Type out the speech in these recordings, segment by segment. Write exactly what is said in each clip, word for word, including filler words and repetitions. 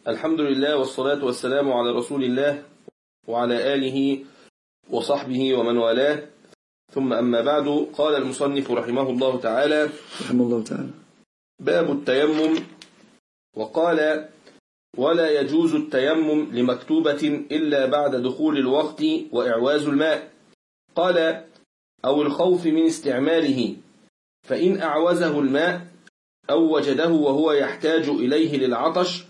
الحمد لله والصلاة والسلام على رسول الله وعلى آله وصحبه ومن والاه، ثم أما بعد. قال المصنف رحمه الله تعالى رحمه الله تعالى باب التيمم. وقال: ولا يجوز التيمم لمكتوبة إلا بعد دخول الوقت وإعواز الماء. قال: أو الخوف من استعماله، فإن أعوزه الماء أو وجده وهو يحتاج إليه للعطش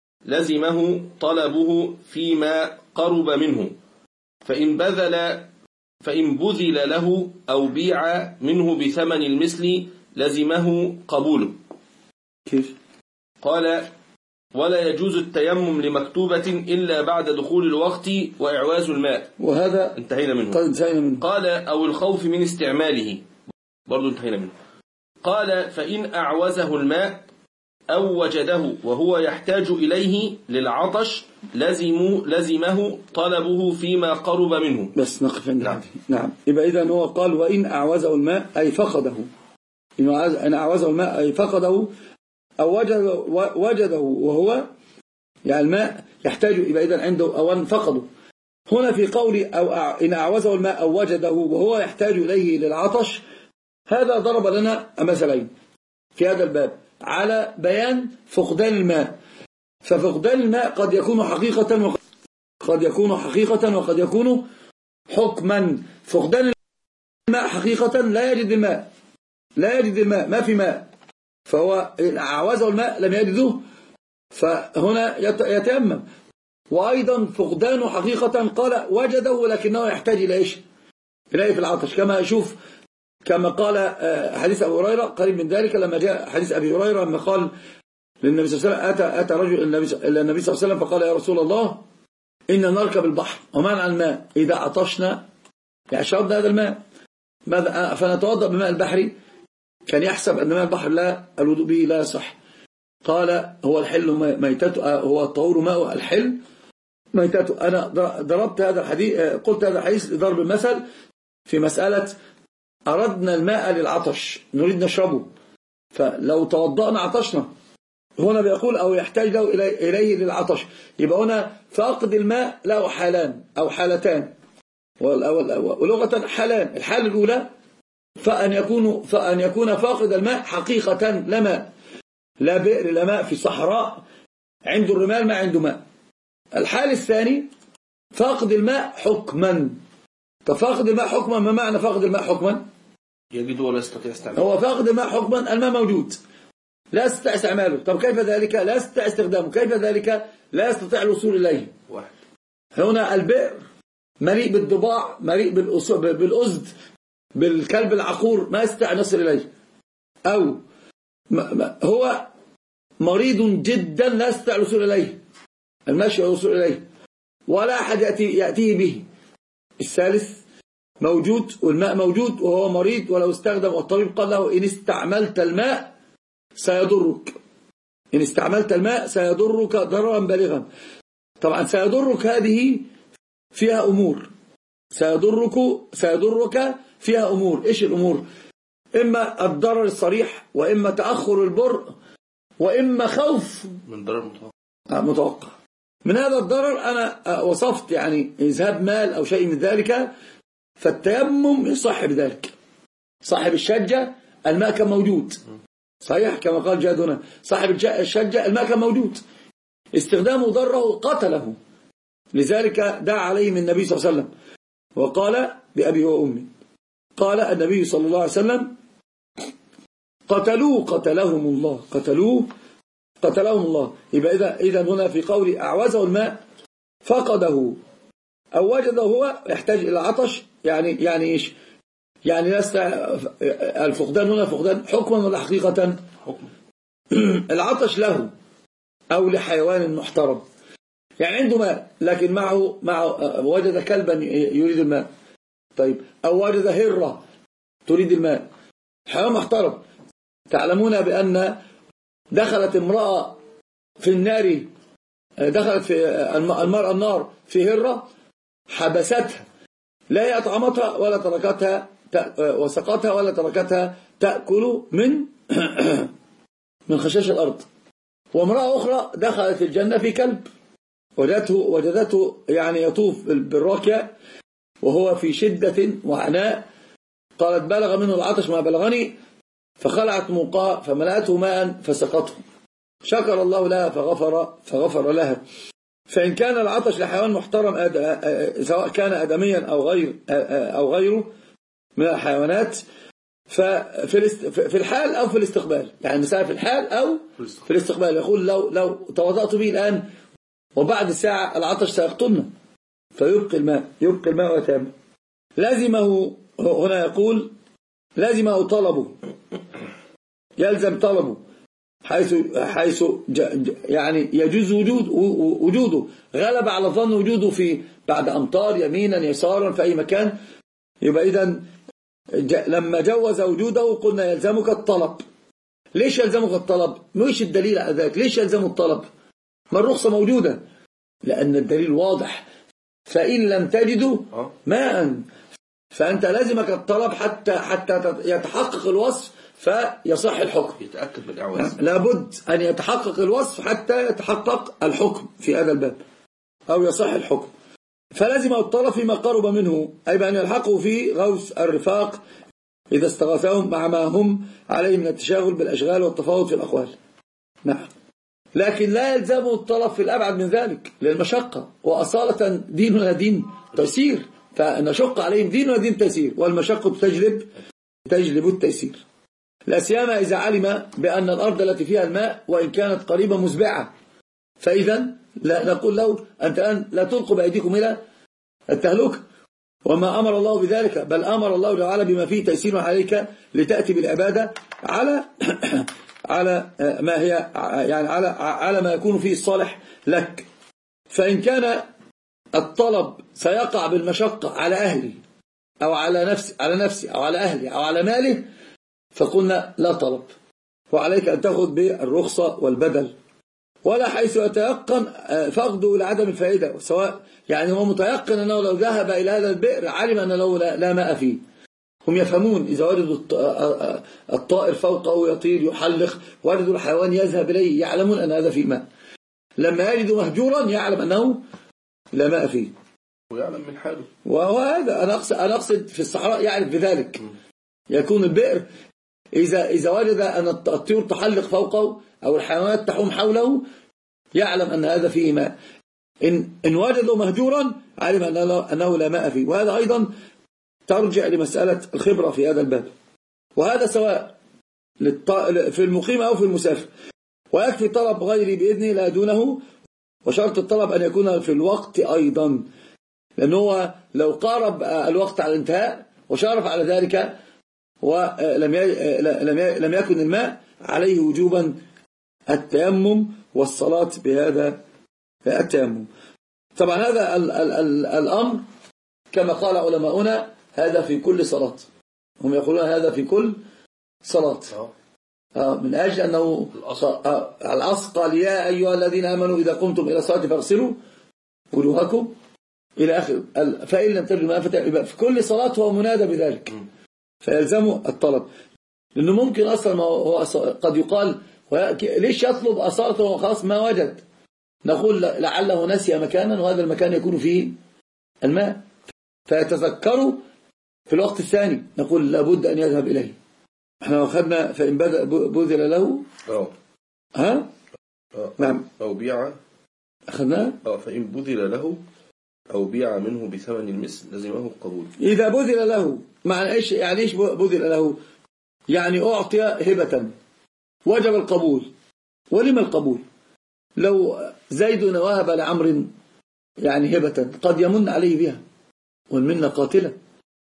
لزمه طلبه فيما قرب منه، فإن بذل فإن بذل له أو بيع منه بثمن المثل لزمه قبوله. كيف؟ قال: ولا يجوز التيمم لمكتوبة إلا بعد دخول الوقت وإعواز الماء، وهذا انتهينا منه. قد انتهينا منه. قال: أو الخوف من استعماله، برضو انتهينا منه. قال: فإن أعوزه الماء أو وجده وهو يحتاج إليه للعطش لزم لزمه طلبه فيما قرب منه. بس نقف عند نعم. نعم. يبقى إذن هو قال: وإن أعوزه الماء أي فقده، إن أعوزه الماء أي فقده أو وجده وهو يعني الماء يحتاج، يبقى إذن عنده أولا فقده. هنا في قولي أو إن أعوزه الماء أو وجده وهو يحتاج إليه للعطش، هذا ضرب لنا مثلين في هذا الباب على بيان فقدان الماء. ففقدان الماء قد يكون حقيقة وقد قد يكون حقيقة وقد يكون حكما. فقدان الماء حقيقة لا يجد الماء، لا يجد الماء، ما في ماء، فهو إن أعوزه الماء لم يجده فهنا يتيمم. وأيضا فقدانه حقيقة قال وجده لكنه يحتاج إلى إيش؟ إليه في العطش، كما يشوف كما قال حديث أبي هريرة قريب من ذلك، لما جاء حديث أبي هريرة لما قال للنبي صلى الله عليه وسلم أتى, أتى رجل إلى النبي صلى الله عليه وسلم فقال: يا رسول الله إننا نركب البحر ومنع الماء، إذا عطشنا يعني شربنا هذا الماء ماذا فنتوضأ بماء البحر؟ كان يحسب أن ماء البحر لا الوضوء به لا يصح. قال: هو الحل ميتته، هو الطهور ماء الحل ميتته. أنا ضربت هذا الحديث، قلت هذا الحديث لضرب المثل في مسألة أردنا الماء للعطش نريد نشربه، فلو توضأنا عطشنا. هنا بيقول أو يحتاج له إليه للعطش، يبقى هنا فاقد الماء له حالان أو حالتان، ولغة حالان. الحالة الأولى فأن يكون فأن يكون فاقد الماء حقيقة لا ماء، لا بئر لا ماء، في صحراء عنده الرمال ما عنده ماء. الحال الثاني فاقد الماء حكما. ففاقد الماء حكما، ما معنى فاقد الماء حكما؟ يجد ولا يستطيع استعماله. هو فاقد الماء حكما، الماء موجود لا يستطيع استعماله. طب كيف ذلك؟ لا يستطيع استخدامه. كيف ذلك؟ لا يستطيع الوصول إليه. واحد. هنا البئر مليء بالضباع، مليء بالأزد، بالكلب العقور، ما يستطيع يصل إليه. أو هو مريض جدا لا يستطيع الوصول إليه، المشي والوصول إليه، ولا أحد يأتي يأتيه به. الثالث موجود والماء موجود وهو مريض ولو استخدم، والطبيب قال له: إن استعملت الماء سيضرك، إن استعملت الماء سيضرك ضررا بالغا. طبعا سيضرك هذه فيها أمور، سيضرك سيضرك فيها أمور. إيش الأمور؟ إما الضرر الصريح، وإما تأخر البر، وإما خوف من ضرر متوقع. متوقع. من هذا الضرر أنا وصفت يعني إذهاب مال أو شيء من ذلك، فالتيمم يصح بذلك. صاحب الشجة الماء كان موجود، صحيح كما قال جاد هنا، صاحب الشجة الماء كان موجود، استخدامه ضره قتله، لذلك دعا عليهم النبي صلى الله عليه وسلم وقال: بأبي وأمي. قال النبي صلى الله عليه وسلم: قتلوه قتلهم الله، قتلوه قتلهم الله. يبقى إذا إذا هنا في قول أعوزه الماء فقده أو وجده هو يحتاج إلى عطش، يعني يعني إيش؟ يعني الفقدان هنا فقدان حكما ولا حقيقة؟ حكما. العطش له أو لحيوان محترم، يعني عنده ماء لكن معه معه وجد كلبا يريد الماء، طيب، أو وجد هرة تريد الماء، حيوان محترم. تعلمون بأن دخلت امرأة في النار، دخلت في المرأة النار في هرة، حبستها، لا هي أطعمتها ولا تركتها وسقتها ولا تركتها تأكل من من خشاش الأرض. وامرأة أخرى دخلت الجنة في كلب، وجدته, وجدته يعني يطوف بالراكية وهو في شدة وعناء، قالت بلغ منه العطش ما بلغني، فخلعت موقاه فملأته ماء فسقته، شكر الله لها فغفر, فغفر لها. فإن كان العطش لحيوان محترم سواء كان آدميا أو غير أو غيره من الحيوانات ففي الحال أو في الاستقبال، يعني مثلا في الحال أو في الاستقبال، يقول لو لو توضأت به الآن وبعد ساعة العطش سيقتلنا، فيبقي الماء يبقي الماء ويتيمم. لازمه هنا يقول لازمه طلبه، يلزم طلبه حيث حيث يعني يجوز وجود وجوده، غلب على الظن وجوده في بعد أمطار يمينا يسارا في أي مكان، يبقى إذن لما جوز وجوده قلنا يلزمك الطلب. ليش يلزمك الطلب؟ مش الدليل على ذلك، ليش يلزم الطلب؟ ما الرخصة موجودة، لأن الدليل واضح، فإن لم تجدوا ماء فأنت لازمك الطلب حتى حتى يتحقق الوصف فيصح الحكم، يتأكد بالإعواز، لابد أن يتحقق الوصف حتى يتحقق الحكم في هذا الباب أو يصح الحكم. فلازم الطلب فيما قرب منه، أي بأن يلحقوا في غوث الرفاق إذا استغاثهم مع ما هم عليه من التشاغل بالأشغال والتفاوض في الأقوال. نعم، لكن لا يلزم الطلب في الأبعد من ذلك للمشقة، وأصالة ديننا دين تيسير، فنشق عليهم ديننا دين تيسير، والمشقة تجلب تجلب التيسير، لا سيما إذا علم بأن الأرض التي فيها الماء وإن كانت قريبة مسبعة، فإذا لا نقول له أنت الآن لا تلقوا بأيديكم إلى التهلكة، وما أمر الله بذلك، بل أمر الله تعالى بما فيه تيسير عليك لتأتي بالعبادة على على ما هي يعني على على ما يكون فيه الصالح لك. فإن كان الطلب سيقع بالمشقة على أهلي أو على نفسي على نفسي أو على أهلي أو على مالي فقلنا لا طلب، وعليك أن تأخذ بالرخصة والبدل، ولا حيث يتيقن فقده لعدم الفائدة، سواء يعني هو متيقن أنه لو ذهب إلى هذا البئر علم أن له لا ماء فيه. هم يفهمون إذا وجدوا الطائر فوقه يطير يحلق، وجدوا الحيوان يذهب إليه، يعلمون أن هذا فيه ماء. لما يجدوا مهجورا يعلم أنه لا ماء فيه ويعلم من حاله، وهذا أنا أقصد, أنا أقصد في الصحراء يعرف بذلك. يكون البئر إذا, إذا وجد أن الطيور تحلق فوقه أو الحيوانات تحوم حوله يعلم أن هذا فيه ماء. إن, إن وجدوا مهجورا علم أنه لا ماء فيه. وهذا أيضا ترجع لمسألة الخبرة في هذا الباب، وهذا سواء في المقيم أو في المسافر. ويكفي طلب غيري بإذنه لا دونه، وشرط الطلب أن يكون في الوقت أيضا، لأنه لو قارب الوقت على الانتهاء وشارف على ذلك ولم لم يكن الماء عليه وجوبا التيمم والصلاة بهذا التيمم. طبعا هذا ال ال ال الأمر كما قال علماؤنا هذا في كل صلاة، هم يقولون هذا في كل صلاة من أجل أنه الأصل قال يا أيها الذين آمنوا إذا قمتم إلى الصلاة فاغسلوا وجوهكم إلى آخر. فإن لم تجدوا ماء فيبقى في كل صلاة هو منادى بذلك، فيلزمه الطلب. لأنه ممكن أصلا هو قد يقال ليش يطلب أصالته وخلاص ما وجد، نقول لعله نسي مكانا وهذا المكان يكون فيه الماء فيتذكره في الوقت الثاني، نقول لابد أن يذهب إليه. احنا أخذنا فإن بذل له أوه. ها أوه. نعم أو بيع أخذنا أو فإن بذل له أو بيع منه بثمن المثل لزمه القبول. إذا بذل له معنى إيش؟ يعني إيش بذل له؟ يعني أعطي هبة وجب القبول. ولما القبول؟ لو زيد وهب لعمر يعني هبة قد يمن عليه بها، والمن قاتلة،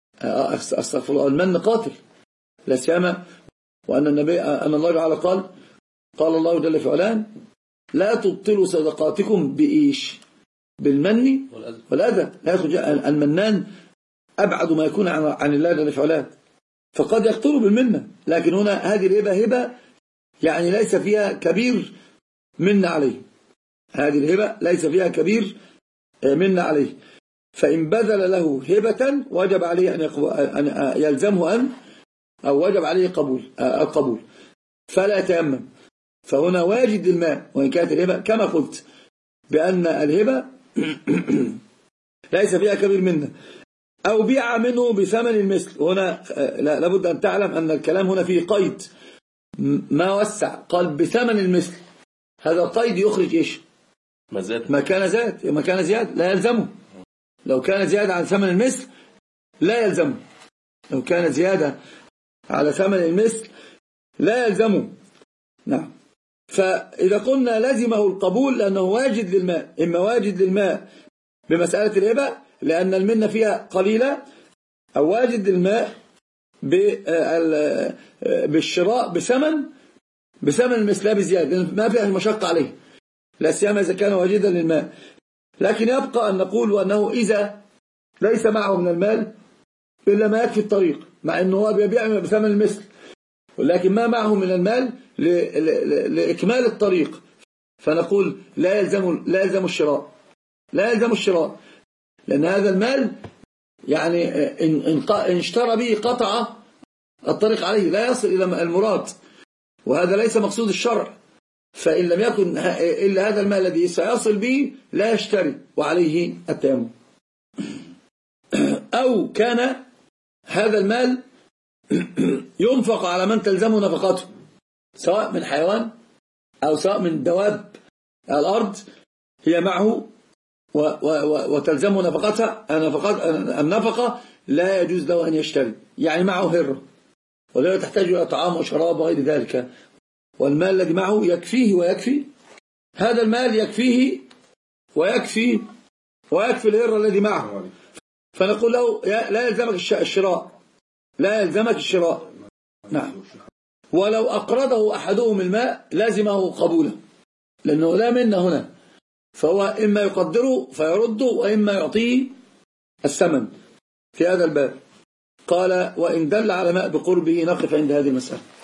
أستغفر الله، المن قاتل لا سيما وأن النبي أن الله تعالى قال قال الله جل في علاه لا تبطلوا صدقاتكم بإيش؟ بالمن والأذى. لا يخرج المنان أبعد ما يكون عن الله جل في علاه، فقد يقتل بالمنة، لكن هنا هذه الهبة هبة يعني ليس فيها كبير من عليه، هذه الهبة ليس فيها كبير من عليه. فإن بذل له هبة وجب عليه أن يلزمه أن أو وجب عليه قبول القبول، فلا يتيمم فهنا واجد للماء، وإن كانت الهبة كما قلت بأن الهبة ليس فيها كبير منه، أو بيع منه بثمن المثل. هنا لابد أن تعلم أن الكلام هنا فيه قيد، ما وسع، قال بثمن المثل، هذا القيد يخرج إيش؟ ما كان زاد، ما كان زياد لا يلزمه. لو كان زيادة عن ثمن المثل لا يلزمه، لو كان زيادة على ثمن المثل لا يلزمه. نعم. فإذا قلنا لزمه القبول لأنه واجد للماء، إما واجد للماء بمسألة الهبة لأن المنة فيها قليلة، أو واجد للماء بالشراء بثمن بثمن المثل لا بزيادة، ما فيها المشقة عليه، لا سيما إذا كان واجدا للماء. لكن يبقى أن نقول أنه إذا ليس معه من المال إلا ما يكفي الطريق، مع أنه هو بيبيع بثمن المثل، ولكن ما معه من المال لإكمال الطريق، فنقول لا يلزم لا يلزم الشراء، لا يلزم الشراء، لأن هذا المال يعني إن اشترى به قطع الطريق عليه، لا يصل إلى المراد، وهذا ليس مقصود الشرع. فإن لم يكن إلا هذا المال الذي سيصل به لا يشتري، وعليه التيمم. أو كان هذا المال ينفق على من تلزمه نفقته، سواء من حيوان أو سواء من دواب الأرض، هي معه وتلزمه نفقتها، النفقة لا يجوز له أن يشتري، يعني معه هرة ولا تحتاج إلى طعام وشراب وغير ذلك، والمال الذي معه يكفيه ويكفي، هذا المال يكفيه ويكفي ويكفي الهرة الذي معه، فنقول له لا يلزمك الشراء، لا يلزمك الشراء. نعم. ولو أقرضه أحدهم الماء لازمه قبوله، لأنه لا منا هنا، فهو إما يقدره فيرده وإما يعطيه الثمن في هذا الباب. قال وإن دل على ماء بقربه، نقف عند هذه المسألة.